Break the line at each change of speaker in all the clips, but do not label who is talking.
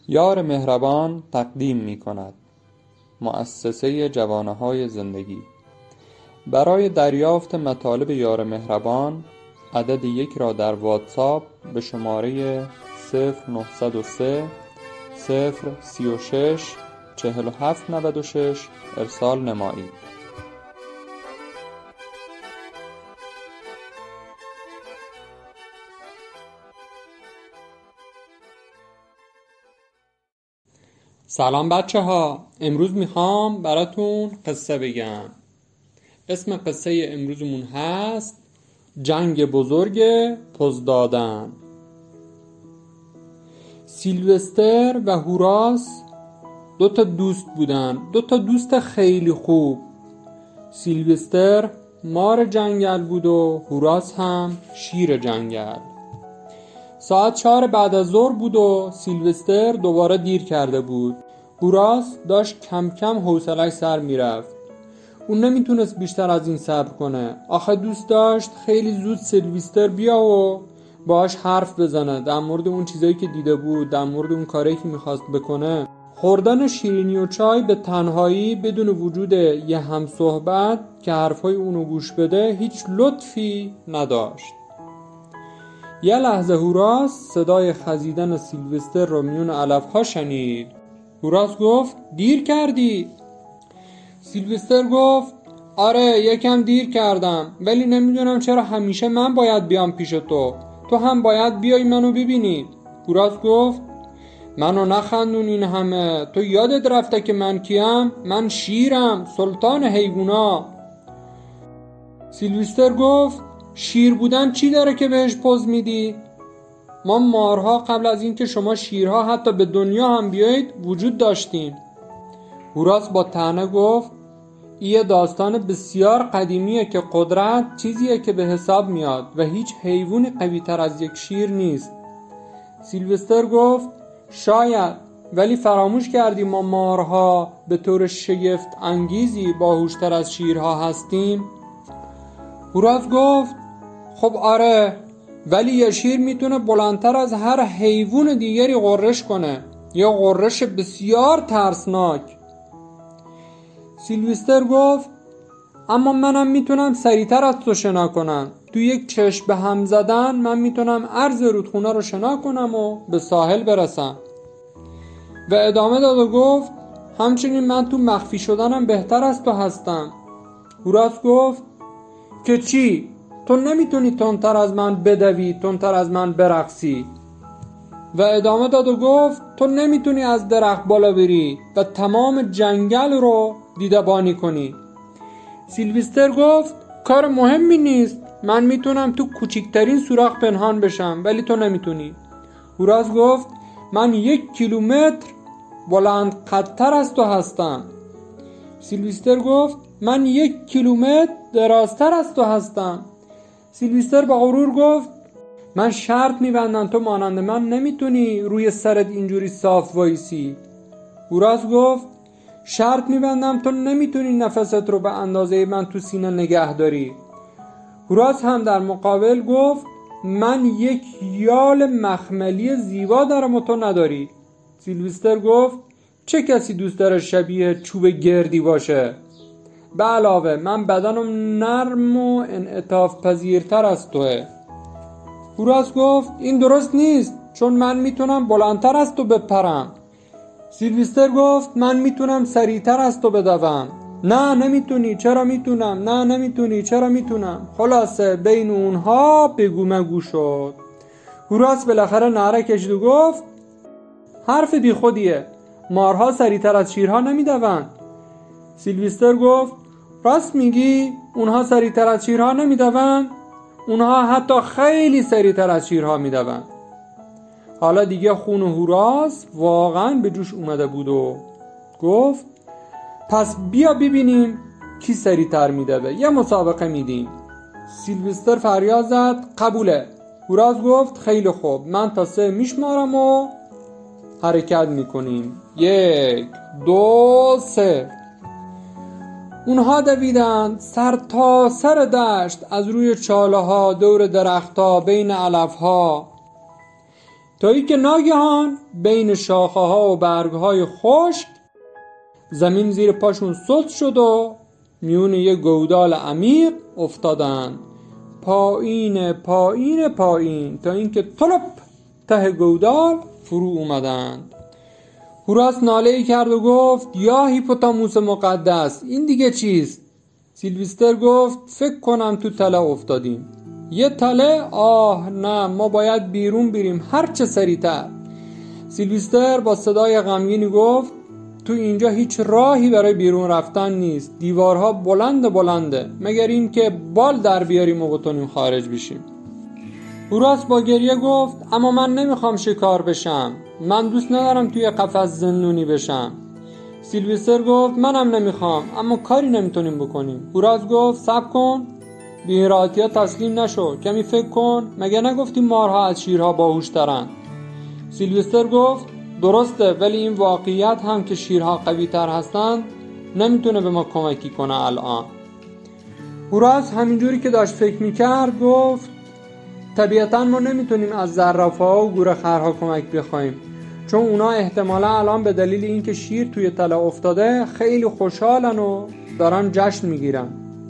یار مهربان تقدیم می کند. مؤسسه جوانه‌های زندگی. برای دریافت مطالب یار مهربان عدد 1 را در واتساپ به شماره 0903 036 4796 ارسال نمایید.
سلام بچه ها، امروز میخوام براتون قصه بگم. اسم قصه امروزمون هست جنگ بزرگ پزدادن. سیلوستر و هوراس 2 دوست بودن، 2 دوست خیلی خوب. سیلوستر مار جنگل بود و هوراس هم شیر جنگل. ساعت 4 بعد از ظهر بود و سیلوستر دوباره دیر کرده بود. هوراس داشت کم کم حوصله‌اش سر میرفت. اون نمیتونست بیشتر از این صبر کنه. آخه دوست داشت خیلی زود سیلوستر بیا و باهاش حرف بزنه در مورد اون چیزایی که دیده بود، در مورد اون کاری که میخواست بکنه. خوردن شیرینی و چای به تنهایی بدون وجود یه همصحبت که حرفای اونو گوش بده هیچ لطفی نداشت. یه لحظه هوراس صدای خزیدن سیلوستر رو میون علف‌ها شنید. هوراس گفت دیر کردی. سیلوستر گفت آره یکم دیر کردم، ولی نمیدونم چرا همیشه من باید بیام پیش تو هم باید بیای منو ببینی. هوراس گفت منو نخندون این همه، تو یادت رفته که من کیم؟ من شیرم، سلطان حیوونا. سیلوستر گفت شیر بودن چی داره که بهش پوز میدی؟ ما مارها قبل از اینکه شما شیرها حتی به دنیا هم بیایید وجود داشتیم. هوراس با طعنه گفت این داستان بسیار قدیمیه که قدرت چیزیه که به حساب میاد و هیچ حیوانی قوی تر از یک شیر نیست. سیلوستر گفت شاید، ولی فراموش کردیم ما مارها به طور شگفت انگیزی باهوشتر از شیرها هستیم. هوراس گفت خب آره، ولی یه شیر میتونه بلندتر از هر حیوان دیگری غرش کنه، یه غرش بسیار ترسناک. سیلوستر گفت اما منم میتونم سریعتر از تو شنا کنم. تو یک چشم به هم زدن من میتونم عرض رودخونه رو شنا کنم و به ساحل برسم. و ادامه داد و گفت همچنین من تو مخفی شدنم بهتر از تو هستم. هوراس گفت که چی؟ تو نمیتونی تندتر از من بدوی، تندتر از من برقصی. و ادامه داد و گفت تو نمیتونی از درخت بالا بری و تمام جنگل رو دیدبانی کنی. سیلوستر گفت کار مهمی نیست، من میتونم تو کوچکترین سوراخ پنهان بشم ولی تو نمیتونی. هوراس گفت من 1 کیلومتر بلند قدتر از تو هستم. سیلوستر گفت من 1 کیلومتر درازتر از تو هستم. سیلوستر با غرور گفت من شرط میبندم تو مانند من نمیتونی روی سرت اینجوری صاف وایسی. هوراس گفت شرط میبندم تو نمیتونی نفست رو به اندازه من تو سینه نگه داری. هوراس هم در مقابل گفت من 1 یال مخملی زیبا دارم و تو نداری. سیلوستر گفت چه کسی دوست داره شبیه چوب گردی باشه؟ به علاوه من بدنم نرم و انعطاف پذیرتر از توه. هوراس گفت این درست نیست، چون من میتونم بلندتر از تو بپرم. سیلوستر گفت من میتونم سریعتر از تو بدوم. نه نمیتونی، چرا میتونم؟ نه نمیتونی، چرا میتونم؟ خلاصه بین اونها بگو مگو شد. هوراس بالاخره نعره کشید و گفت حرف بی خودیه، مارها سریعتر از شیرها نمیدوند. سیلوستر گفت راست میگی؟ اونها سریعتر از شیرها نمیدوند؟ اونها حتی خیلی سریعتر از شیرها میدوند. حالا دیگه خون هوراس واقعا به جوش اومده بود و گفت پس بیا ببینیم کی سریعتر میدوه، یه مسابقه میدیم. سیلوستر فریاد زد قبوله. هوراس گفت خیلی خوب، من تا 3 میشمارم و حرکت میکنیم. 1 2 3. اونها دویدند سر تا سر دشت، از روی چاله ها، دور درخت ها، بین علف ها. تا ای که ناگهان بین شاخه ها و برگ های خشک زمین زیر پاشون سست شد و میون یه گودال عمیق افتادن، پایین پایین پایین، تا اینکه طلب ته گودال فرو اومدند. هوراس ناله‌ای کرد و گفت یا هیپوتاموس مقدس، این دیگه چیست؟ سیلوستر گفت فکر کنم تو تله افتادیم. یه تله؟ آه نه، ما باید بیرون بریم هر چه سریعتر. سیلوستر با صدای غمگینی گفت تو اینجا هیچ راهی برای بیرون رفتن نیست، دیوارها بلنده مگر این که بال در بیاریم و بتونیم خارج بشیم. هوراس با گریه گفت اما من نمیخوام شکار بشم، من دوست ندارم توی قفس زندونی بشم. سیلوستر گفت منم نمیخوام، اما کاری نمیتونیم بکنیم. هوراس گفت صبر کن، بی این راحتی ها تسلیم نشو، کمی فکر کن، مگه نگفتیم مارها از شیرها باهوش‌ترن؟ سیلوستر گفت درسته، ولی این واقعیت هم که شیرها قوی تر هستن نمیتونه به ما کمکی کنه الان. هوراس همینجوری که داشت فکر میکرد گفت طبیعتا ما نمیتونیم از زرافه‌ها و گورخرها کمک بخوایم، چون اونا احتمالا الان به دلیل اینکه شیر توی تله افتاده خیلی خوشحالن و دارن جشن میگیرن.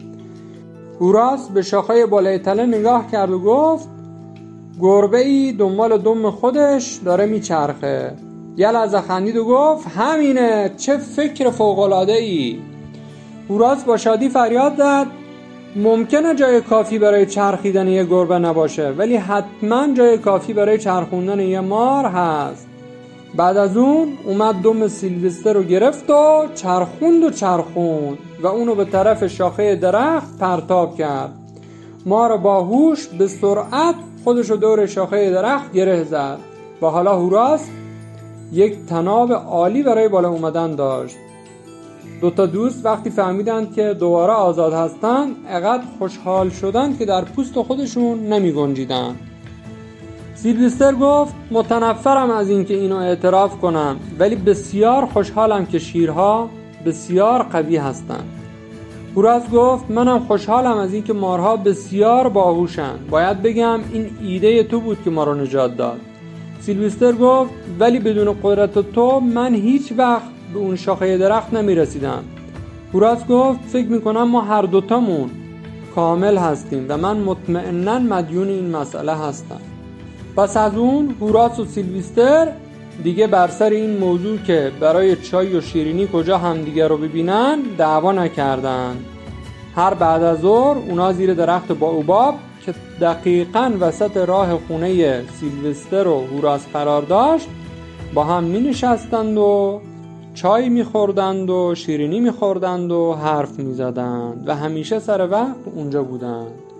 هوراس به شاخه بالای تله نگاه کرد و گفت گربه‌ای دنبال دم خودش داره میچرخه. یه لحظه خندید و گفت همینه، چه فکر فوق‌العاده‌ای. هوراس با شادی فریاد زد ممکنه جای کافی برای چرخیدن یه گربه نباشه، ولی حتما جای کافی برای چرخوندن یه مار هست. بعد از اون اومد دم سیلوستر رو گرفت و چرخوند و اونو به طرف شاخه درخت پرتاب کرد. مار باهوش به سرعت خودشو دور شاخه درخت گره زد و حالا هوراس یک تناب عالی برای بالا اومدن داشت. دوتا دوست وقتی فهمیدند که دوباره آزاد هستن اقدر خوشحال شدند که در پوست خودشون نمی گنجیدن. سیلوستر گفت متنفرم از این که اینو اعتراف کنم، ولی بسیار خوشحالم که شیرها بسیار قوی هستن. هوراس گفت منم خوشحالم از این که مارها بسیار باهوشن، باید بگم این ایده تو بود که ما رو نجات داد. سیلوستر گفت ولی بدون قدرت تو من هیچ وقت به اون شاخه درخت نمی رسیدم. هوراس گفت فکر میکنم ما هر دوتامون کامل هستیم و من مطمئناً مدیون این مسئله هستم. پس از اون هوراس و سیلوستر دیگه بر سر این موضوع که برای چای و شیرینی کجا همدیگه رو ببینن دعوا نکردن. هر بعد از ظهر اونا زیر درخت باوباب که دقیقاً وسط راه خونه سیلوستر و هوراس قرار داشت با هم می نشستند و چای می خوردند و شیرینی می خوردند و حرف می زدند و همیشه سر وقت اونجا بودند.